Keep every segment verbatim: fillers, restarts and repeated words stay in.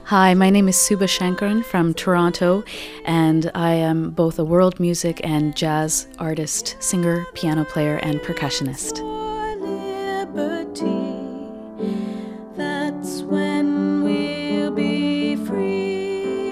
Hi, my name is Subha Shankaran from Toronto, and I am both a world music and jazz artist, singer, piano player, and percussionist. That's when we'll be free.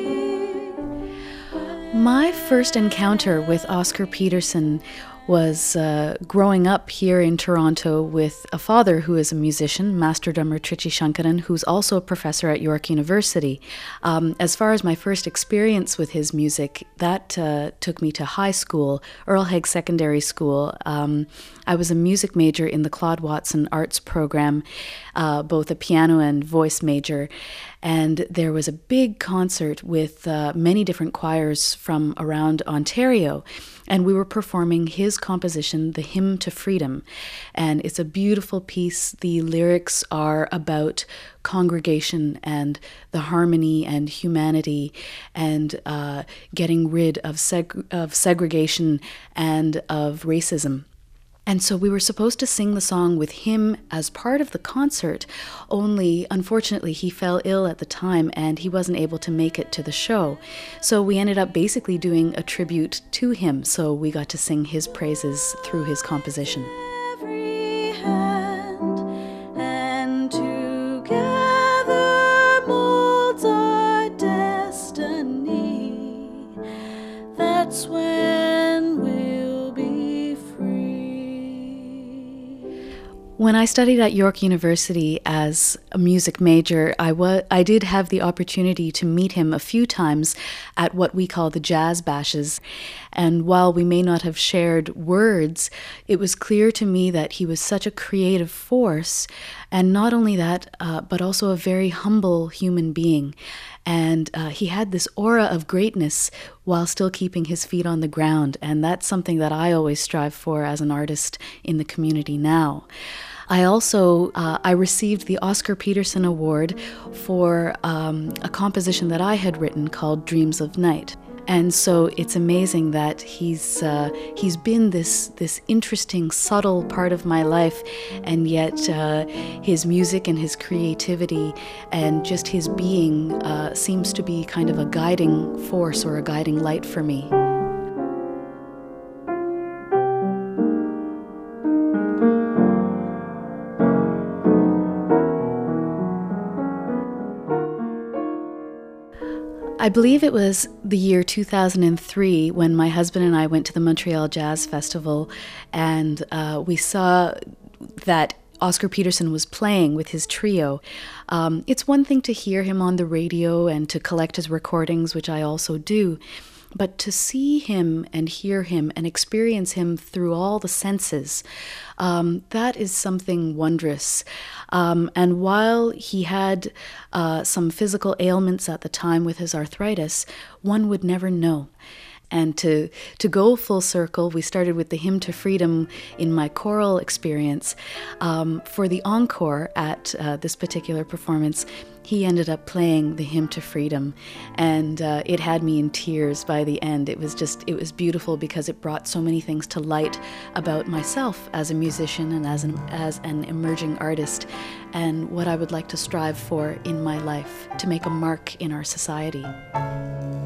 My first encounter with Oscar Peterson was uh, growing up here in Toronto with a father who is a musician, Master drummer Trichy Shankaran, who's also a professor at York University. Um, as far as my first experience with his music, that uh, took me to high school, Earl Haig Secondary School. Um, I was a music major in the Claude Watson Arts program, uh, both a piano and voice major. And there was a big concert with uh, many different choirs from around Ontario. And we were performing his composition, The Hymn to Freedom. And it's a beautiful piece. The lyrics are about congregation and the harmony and humanity and uh, getting rid of, seg- of segregation and of racism. And so we were supposed to sing the song with him as part of the concert, only unfortunately he fell ill at the time and he wasn't able to make it to the show. So we ended up basically doing a tribute to him, so we got to sing his praises through his composition. Every hand and together molds our destiny. That's when we'll be free. When I studied at York University as a music major, I, wa- I did have the opportunity to meet him a few times at what we call the jazz bashes. And while we may not have shared words, it was clear to me that he was such a creative force, and not only that, uh, but also a very humble human being. And uh, he had this aura of greatness while still keeping his feet on the ground. And that's something that I always strive for as an artist in the community now. I also, uh, I received the Oscar Peterson Award for um, a composition that I had written called Dreams of Night. And so it's amazing that he's uh, he's been this this interesting, subtle part of my life, and yet uh, his music and his creativity and just his being uh, seems to be kind of a guiding force or a guiding light for me. I believe it was the year two thousand three when my husband and I went to the Montreal Jazz Festival, and uh, we saw that Oscar Peterson was playing with his trio. Um, it's one thing to hear him on the radio and to collect his recordings, which I also do, but to see him and hear him and experience him through all the senses, um, that is something wondrous. Um, and while he had uh, some physical ailments at the time with his arthritis, one would never know. And to to go full circle, we started with the Hymn to Freedom in my choral experience. Um, for the encore at uh, this particular performance, he ended up playing the Hymn to Freedom, and uh, it had me in tears by the end. It was just, it was beautiful because it brought so many things to light about myself as a musician and as an, as an emerging artist, and what I would like to strive for in my life to make a mark in our society.